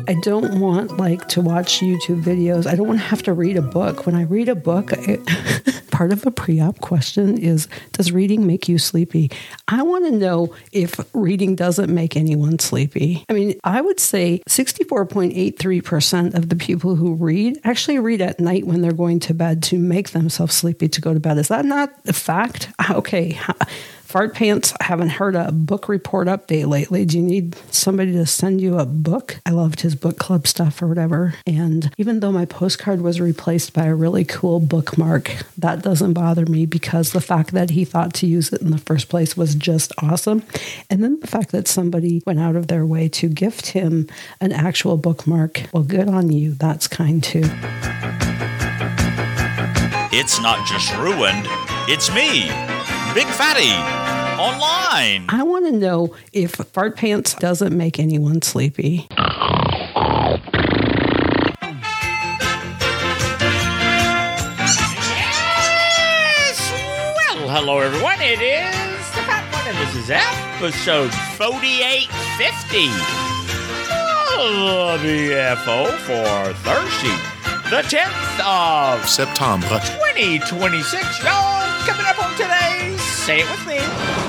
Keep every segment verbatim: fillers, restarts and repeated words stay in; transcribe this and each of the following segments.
I don't want like to watch YouTube videos. I don't want to have to read a book. When I read a book, I, part of a pre-op question is, does reading make you sleepy? I want to know if reading doesn't make anyone sleepy. I mean, I would say sixty-four point eight three percent of the people who read actually read at night when they're going to bed to make themselves sleepy to go to bed. Is that not a fact? Okay. Fart Pants, I haven't heard a book report update lately. Do you need somebody to send you a book? I loved his book club stuff or whatever. And even though my postcard was replaced by a really cool bookmark, that doesn't bother me because the fact that he thought to use it in the first place was just awesome. And then the fact that somebody went out of their way to gift him an actual bookmark, well, good on you. That's kind too. It's not just ruined, it's me, Big Fatty, online. I want to know if Fart Pants doesn't make anyone sleepy. Yes! Well, hello everyone, it is the Fat One, and this is episode forty-eight fifty. Oh, the F O for Thursday, the tenth of September twenty twenty-six. Y'all, coming up on today's Say It With Me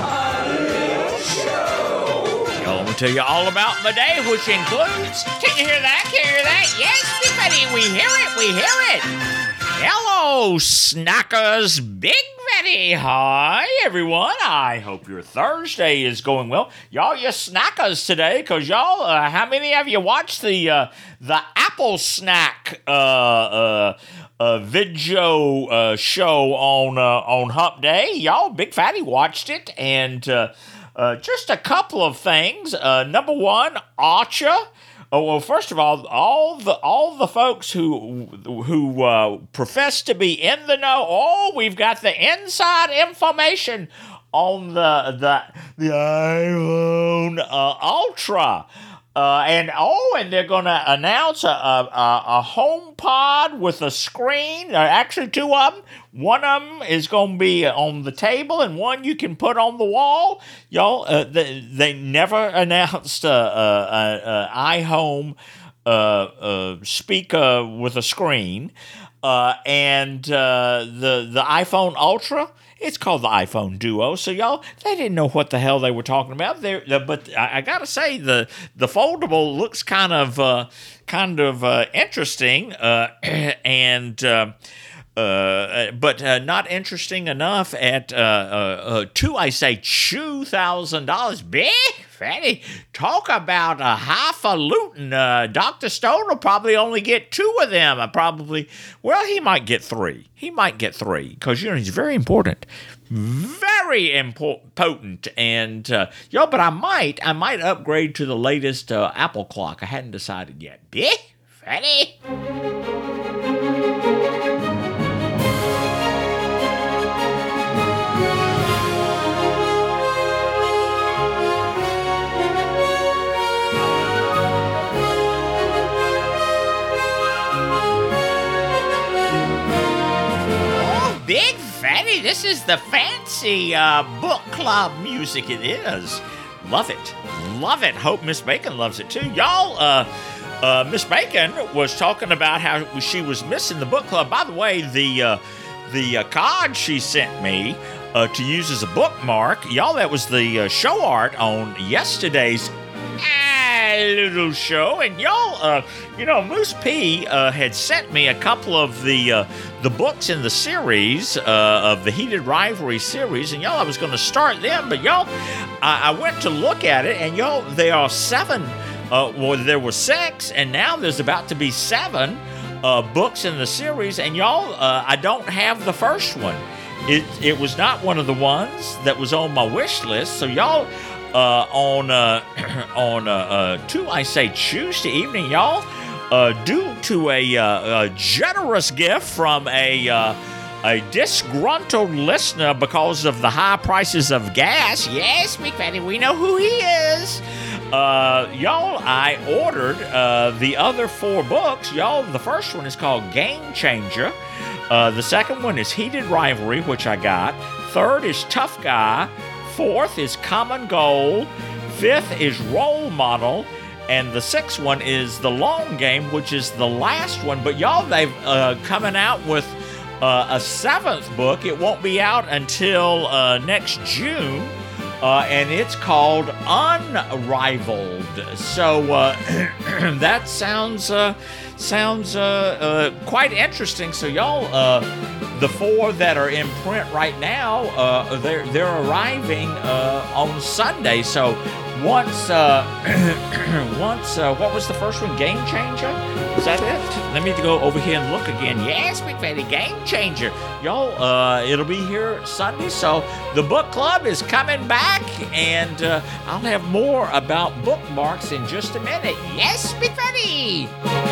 show. Y'all, I'm going to tell you all about my day, which includes, can you hear that? Can you hear that? Yes, Big Fatty, we hear it, we hear it. Hello, snackers, Big Fatty. Hi, everyone. I hope your Thursday is going well. Y'all, you snackers today, because y'all, uh, how many of you watched the uh, the Apple Snack uh, uh, uh, video uh, show on uh, on Hump Day? Y'all, Big Fatty watched it, and uh, uh, just a couple of things. Uh, number one, Archer. Oh, well, first of all, all the all the folks who who uh, profess to be in the know, oh, we've got the inside information on the the the iPhone uh, Ultra, uh, and oh, and they're going to announce a a, a HomePod with a screen. Uh, actually, two of them. One of them is going to be on the table, and one you can put on the wall. Y'all, uh, they, they never announced a, a, a, a iHome uh, uh, speaker with a screen, uh, and uh, the the iPhone Ultra. It's called the iPhone Duo. So y'all, they didn't know what the hell they were talking about. There, but I, I gotta say, the the foldable looks kind of uh, kind of uh, interesting, uh, and. Uh, Uh, but uh, not interesting enough at uh, uh, uh, two, I say, two thousand dollars. Big Fatty, talk about a highfalutin. Uh, Doctor Stone will probably only get two of them. I probably, well, he might get three. He might get three because, you know, he's very important. Very important, potent, and uh, yo, but I might, I might upgrade to the latest uh, Apple clock. I hadn't decided yet. Big Fatty. Big Fatty, this is the fancy uh, book club music it is. Love it. Love it. Hope Miss Bacon loves it too. Y'all, uh, uh, Miss Bacon was talking about how she was missing the book club. By the way, the uh, the uh, card she sent me uh, to use as a bookmark, y'all, that was the uh, show art on yesterday's little show, and y'all, uh, you know, Moose P uh, had sent me a couple of the uh, the books in the series uh, of the Heated Rivalry series, and y'all, I was going to start them, but y'all, I-, I went to look at it, and y'all, there are seven. Uh, well, there were six, and now there's about to be seven uh, books in the series, and y'all, uh, I don't have the first one. It it was not one of the ones that was on my wish list, so y'all. Uh, on uh, on uh, uh, two, I say Tuesday evening, y'all, uh, due to a, uh, a generous gift from a uh, a disgruntled listener because of the high prices of gas. Yes, Big Fatty, we know who he is. Uh, y'all, I ordered uh, the other four books. Y'all, the first one is called Game Changer. Uh, the second one is Heated Rivalry, which I got. Third is Tough Guy. Fourth is Common Goal. Fifth is Role Model. And the sixth one is the long game, which is the last one. But y'all, they've uh, coming out with uh, a seventh book. It won't be out until uh, next June, uh, and it's called Unrivaled. So uh, that sounds uh, sounds uh, uh, quite interesting. So y'all, uh, the four that are in print right now, uh, they're they're arriving uh, on Sunday. So. Once, uh, once, uh, what was the first one? Game Changer? Is that it? Let me go over here and look again. Yes, Big Fatty, Game Changer. Y'all, uh, it'll be here Sunday, so the book club is coming back, and uh, I'll have more about bookmarks in just a minute. Yes, Big Fatty!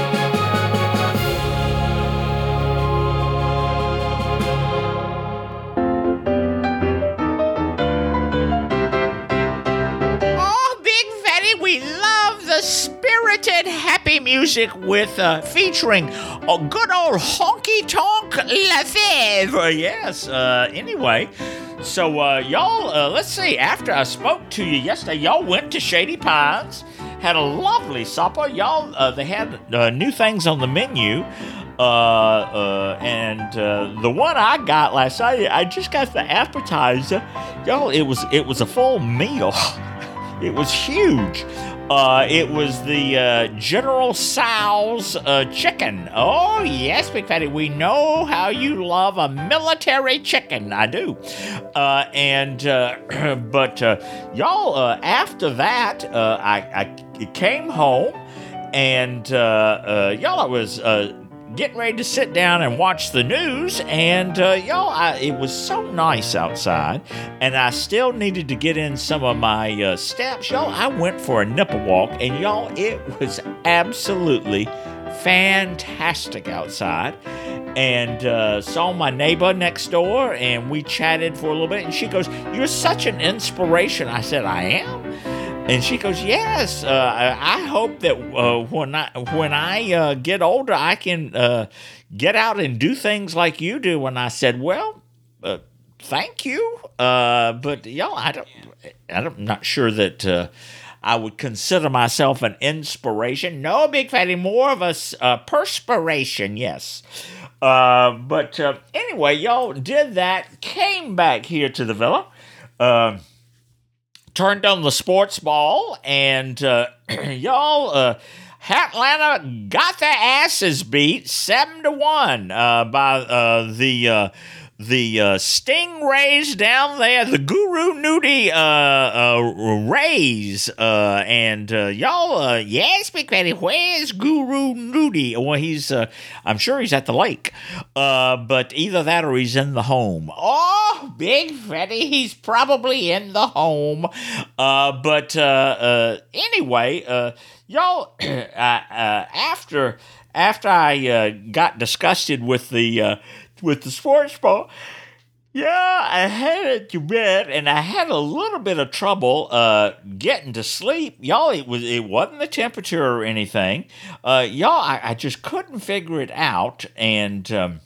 Spirited happy music with uh, featuring a good old honky tonk Lefebvre. Yes. Uh, anyway, so uh, y'all, uh, let's see. After I spoke to you yesterday, y'all went to Shady Pines, had a lovely supper. Y'all, uh, they had uh, new things on the menu. Uh, uh, and uh, the one I got last night, I just got the appetizer. Y'all, it was it was a full meal. It was huge. Uh, it was the uh, General Tso's uh, chicken. Oh, yes, Big Fatty, we know how you love a military chicken. I do. Uh, and, uh, but, uh, y'all, uh, after that, uh, I, I came home, and, uh, uh, y'all, I was, uh, getting ready to sit down and watch the news, and uh, y'all, I, it was so nice outside, and I still needed to get in some of my uh, steps. Y'all, I went for a nipple walk, and y'all, it was absolutely fantastic outside, and uh, saw my neighbor next door, and we chatted for a little bit, and she goes, "You're such an inspiration." I said, "I am?" And she goes, "Yes, uh, I hope that uh, when I when I uh, get older, I can uh, get out and do things like you do." And I said, "Well, uh, thank you, uh, but y'all, I don't, I'm not sure that uh, I would consider myself an inspiration. No, Big Fatty, more of a uh, perspiration, yes." Uh, but uh, anyway, y'all did that, came back here to the villa. Uh, Turned on the sports ball, and uh, y'all, uh, Atlanta got their asses beat seven to one uh, by uh, the uh, the uh, Stingrays down there, the Guru Nudie uh, uh, Rays, uh, and uh, y'all, uh, yes, Big Fatty, where's Guru Nudie? Well, he's, uh, I'm sure he's at the lake, uh, but either that or he's in the home. Oh, Big Fatty, he's probably in the home, uh, but uh, uh, anyway, uh, y'all, uh, uh, after after I uh, got disgusted with the uh, with the sports ball, yeah, I headed to bed, and I had a little bit of trouble uh, getting to sleep. Y'all, it was it wasn't the temperature or anything. Uh, y'all, I, I just couldn't figure it out, and um,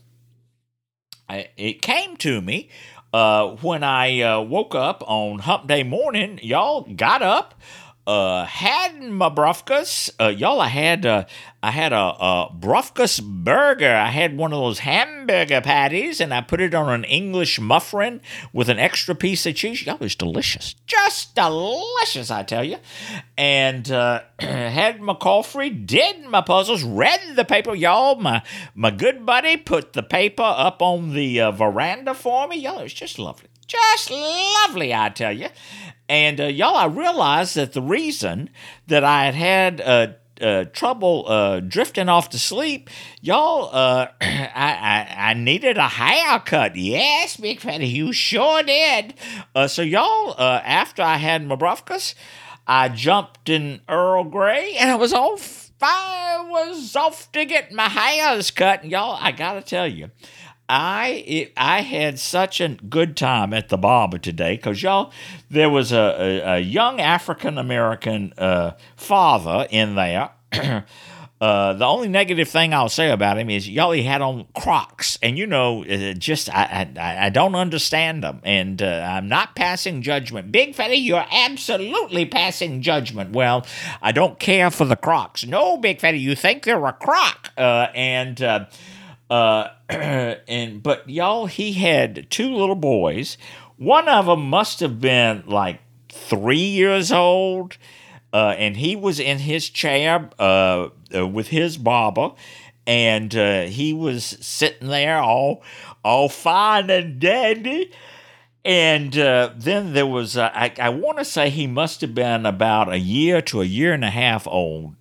I, it came to me uh, when I uh, woke up on Hump Day morning. Y'all got up. Uh, had my brufkas. Uh, y'all, I had uh, I had a, a brufkas burger. I had one of those hamburger patties, and I put it on an English muffin with an extra piece of cheese. Y'all, it was delicious, just delicious, I tell you. And uh, had my coffee, did my puzzles, read the paper. Y'all, my my good buddy put the paper up on the uh, veranda for me. Y'all, it was just lovely, just lovely, I tell you. And, uh, y'all, I realized that the reason that I had had uh, uh, trouble uh, drifting off to sleep, y'all, uh, I, I, I needed a haircut. Yes, Big Fatty, you sure did. Uh, so, y'all, uh, after I had my brufkas, I jumped in Earl Grey, and I was off. I was off to get my hairs cut. And, y'all, I got to tell you, I it, I had such a good time at the barber today because, y'all, there was a, a, a young African-American uh, father in there. uh, Uh, the only negative thing I'll say about him is y'all he had on Crocs, and you know, uh, just I, I I don't understand them, and uh, I'm not passing judgment. Big Fatty, you're absolutely passing judgment. Well, I don't care for the Crocs. No, Big Fatty, you think they're a Croc, uh, and uh, uh, and but y'all he had two little boys. One of them must have been like three years old. Uh, and he was in his chair uh, uh, with his barber, and uh, he was sitting there all all fine and dandy. And uh, then there was, uh, I, I want to say he must have been about a year to a year and a half old.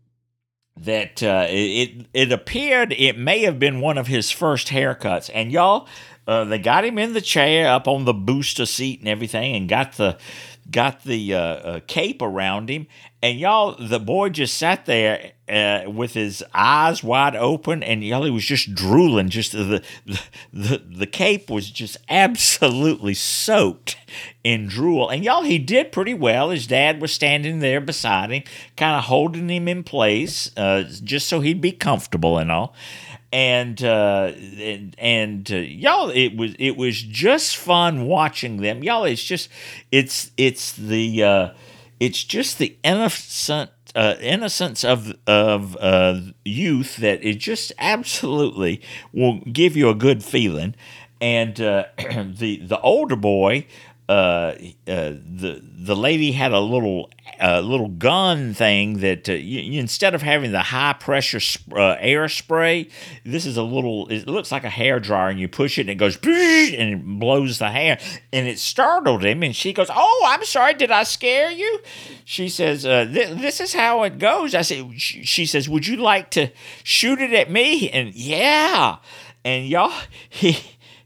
That uh, it it appeared it may have been one of his first haircuts. And y'all, uh, they got him in the chair up on the booster seat and everything, and got the got the uh, uh, cape around him, and y'all, the boy just sat there uh, with his eyes wide open, and y'all, he was just drooling. Just the, the the the cape was just absolutely soaked in drool, and y'all, he did pretty well. His dad was standing there beside him, kind of holding him in place, uh, just so he'd be comfortable and all. And uh, and, and uh, y'all, it was it was just fun watching them. Y'all, it's just it's it's the uh, it's just the innocent uh, innocence of of uh, youth that it just absolutely will give you a good feeling. And uh, the the older boy, uh, uh, the the lady had a little uh, little gun thing that uh, you, you, instead of having the high pressure sp- uh, air spray, this is a little. It looks like a hair dryer, and you push it, and it goes and it blows the hair, and it startled him. And she goes, "Oh, I'm sorry, did I scare you?" She says, uh, th- "This is how it goes." I said, "She says, would you like to shoot it at me?" And yeah, and y'all, he.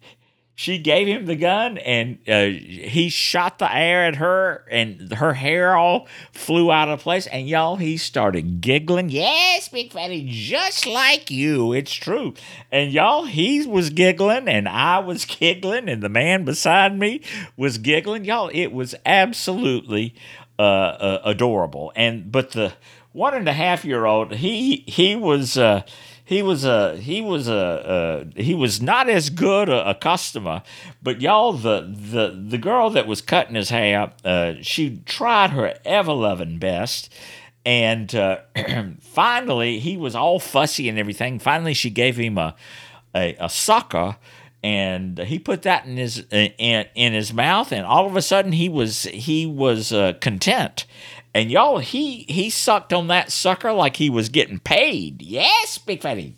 She gave him the gun, and uh, he shot the air at her, and her hair all flew out of place. And y'all, he started giggling. Yes, Big Fatty, just like you. It's true. And y'all, he was giggling, and I was giggling, and the man beside me was giggling. Y'all, it was absolutely uh, uh, adorable. And but the one and a half year old, he he was. Uh, He was a he was a, a he was not as good a, a customer, but y'all, the the the girl that was cutting his hair, uh, she tried her ever loving best, and uh, finally he was all fussy and everything. Finally, she gave him a a, a sucker, and he put that in his in, in his mouth, and all of a sudden he was he was uh, content. And y'all, he he sucked on that sucker like he was getting paid. Yes, Big Fatty.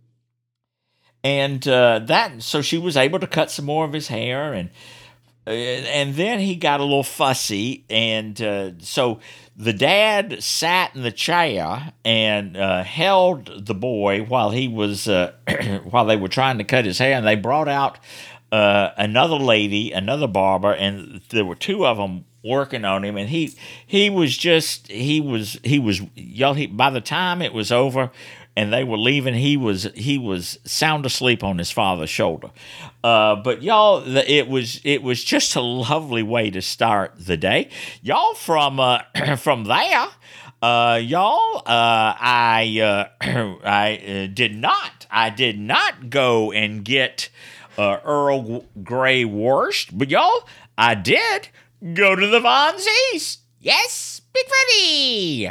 And uh, that, so she was able to cut some more of his hair, and uh, and then he got a little fussy, and uh, so the dad sat in the chair and uh, held the boy while he was uh, while they were trying to cut his hair, and they brought out uh, another lady, another barber, and there were two of them working on him, and he he was just he was he was y'all he, by the time it was over and they were leaving, he was he was sound asleep on his father's shoulder. Uh, but y'all, it was it was just a lovely way to start the day. Y'all, from uh, from there, uh, y'all, uh, I uh, I uh, did not I did not go and get uh, Earl Grey Wurst, but y'all, I did go to the Von Z's. Yes, Big Fatty.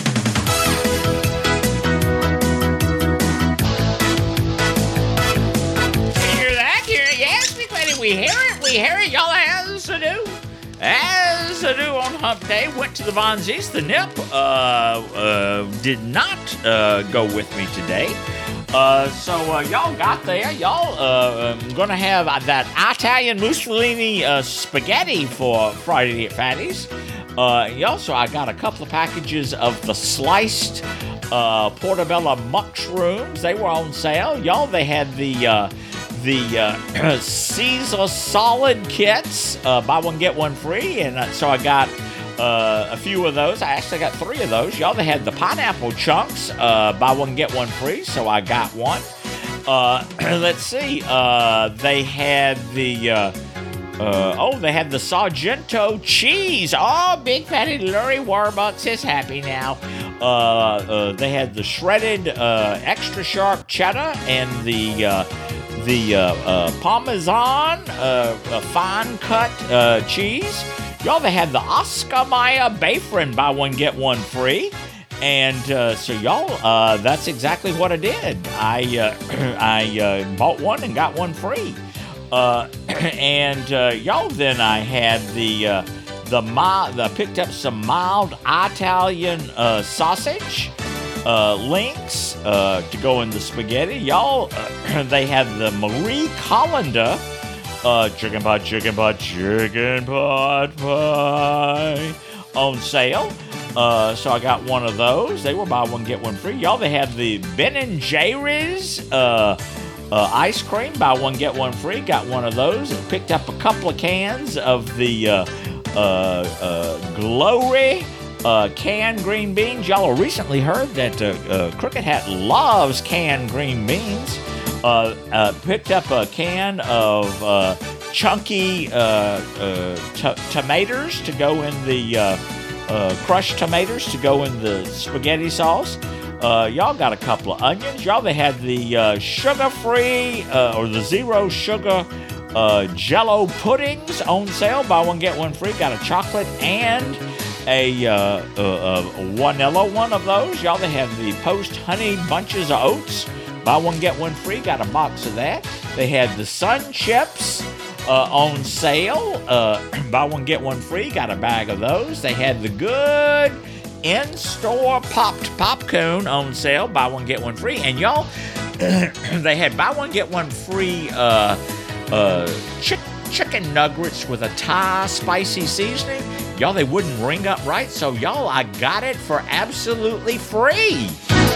Hear that? Hear it? Yes, Big Fatty. We hear it. We hear it. Y'all, as to do. As to do on Hump Day. Went to the Von Z's. The Nip uh, uh, did not uh, go with me today. Uh, so uh, y'all got there. Y'all uh, I'm gonna have uh, that Italian Mussolini uh, spaghetti for Friday at Fatty's. Uh, y'all, so I got a couple of packages of the sliced uh, portobello mushrooms. They were on sale. Y'all, they had the uh, the uh, Caesar solid kits, uh, buy one get one free, and uh, so I got Uh, a few of those. I actually got three of those. Y'all, they had the pineapple chunks, uh, buy one, get one free, so I got one. Uh, let's see. Uh, they had the, uh, uh, oh, they had the Sargento cheese. Oh, Big Fatty Lurie Warbucks is happy now. Uh, uh, they had the shredded uh, extra sharp cheddar and the uh, the uh, uh, Parmesan uh, uh, fine cut uh, cheese. Y'all, they had the Oscar Mayer Bafrin buy one get one free. And uh, so y'all, uh, that's exactly what I did. I uh, I uh, bought one and got one free. Uh, and uh, y'all, then I had the uh, the mild. I picked up some mild Italian uh, sausage uh, links uh, to go in the spaghetti. Y'all, uh, they had the Marie Callender uh, chicken pot, chicken pot, chicken pot pie on sale. Uh, so I got one of those. They were buy one, get one free. Y'all, they had the Ben and Jerry's uh, uh, ice cream, buy one, get one free. Got one of those. And picked up a couple of cans of the uh, uh, uh, Glory uh, canned green beans. Y'all recently heard that uh, uh, Crooked Hat loves canned green beans. Uh, uh, picked up a can of uh, chunky uh, uh, t- tomatoes to go in the... Uh, Uh, crushed tomatoes to go in the spaghetti sauce. Uh, y'all got a couple of onions. Y'all, they had the uh, sugar-free uh, or the zero sugar uh, Jello puddings on sale. Buy one, get one free. Got a chocolate and a, uh, a, a vanilla one of those. Y'all, they had the Post Honey Bunches of Oats. Buy one, get one free. Got a box of that. They had the Sun Chips Uh, on sale. Uh, buy one, get one free. Got a bag of those. They had the good in-store popped popcorn on sale. Buy one, get one free. And y'all, they had buy one, get one free uh, uh, chick- chicken nuggets with a Thai spicy seasoning. Y'all, they wouldn't ring up right. So y'all, I got it for absolutely free.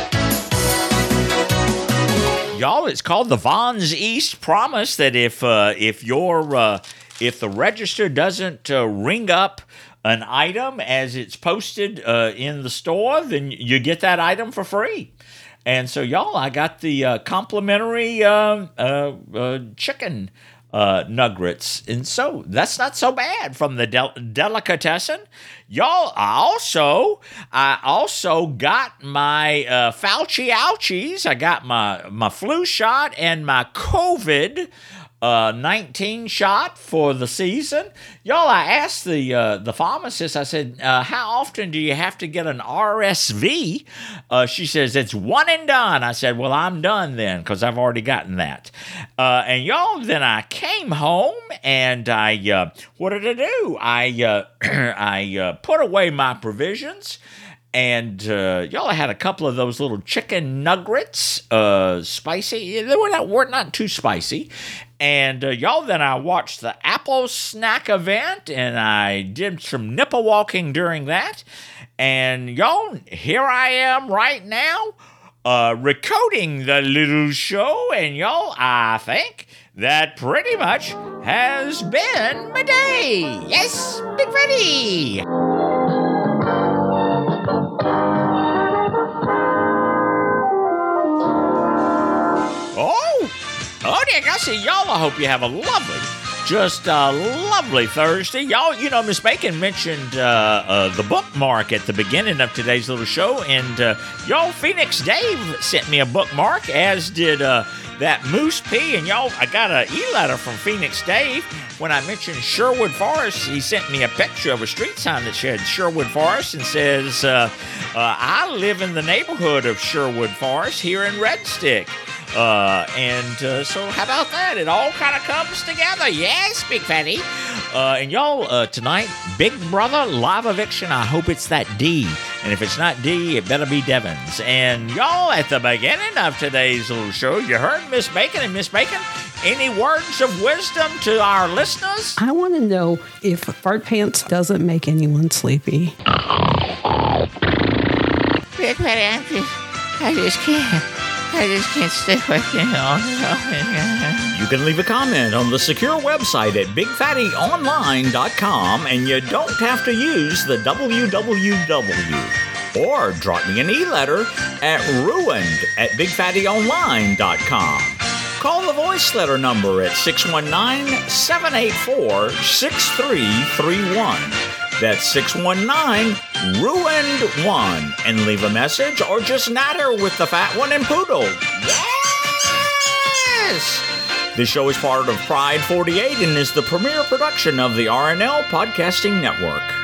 Y'all, it's called the Vons East Promise that if uh, if your uh, if the register doesn't uh, ring up an item as it's posted uh, in the store, then you get that item for free. And so, y'all, I got the uh, complimentary uh, uh, uh, chicken uh, nuggets, and so that's not so bad from the del- delicatessen. Y'all, I also, I also got my uh, Fauci ouchies. I got my, my flu shot and my COVID uh, nineteen shot for the season. Y'all, I asked the uh, the pharmacist, I said, uh, how often do you have to get an R S V? Uh, she says, it's one and done. I said, well, I'm done then, because I've already gotten that. Uh, and y'all, then I came home, and I, uh, what did I do? I, uh, I uh, put away my provisions, and uh, y'all, I had a couple of those little chicken nuggets, uh, spicy. They were not, were not too spicy. And uh, y'all, then I watched the Apple Snack event, and I did some nipple walking during that. And y'all, here I am right now, uh, recording the little show. And y'all, I think that pretty much has been my day. Yes, Big Freddy. Oh, oh, dear, I see y'all. I hope you have a lovely, just a lovely Thursday. Y'all, you know, Miss Bacon mentioned uh, uh, the bookmark at the beginning of today's little show, and uh, y'all, Phoenix Dave sent me a bookmark, as did uh, that Moose P. And y'all, I got an e-letter from Phoenix Dave. When I mentioned Sherwood Forest, he sent me a picture of a street sign that said Sherwood Forest and says, uh, uh, I live in the neighborhood of Sherwood Forest here in Red Stick. Uh, and uh, so how about that? It all kind of comes together. Yes, Big Fatty. Uh, and y'all, uh, tonight, Big Brother live eviction. I hope it's that D. And if it's not D, it better be Devins. And y'all, at the beginning of today's little show, you heard Miss Bacon. And Miss Bacon, any words of wisdom to our listeners? I want to know if fart pants doesn't make anyone sleepy. Big Fatty, I just, I just can't. I just can't stay with you. You can leave a comment on the secure website at big fatty online dot com, and you don't have to use the w w w. Or drop me an e-letter at ruined at big fatty online dot com. Call the voice letter number at six one nine, seven eight four, six three three one. That's six one nine, ruined one. And leave a message or just natter with the fat one and Poodle. Yes! This show is part of Pride forty-eight and is the premier production of the R N L Podcasting Network.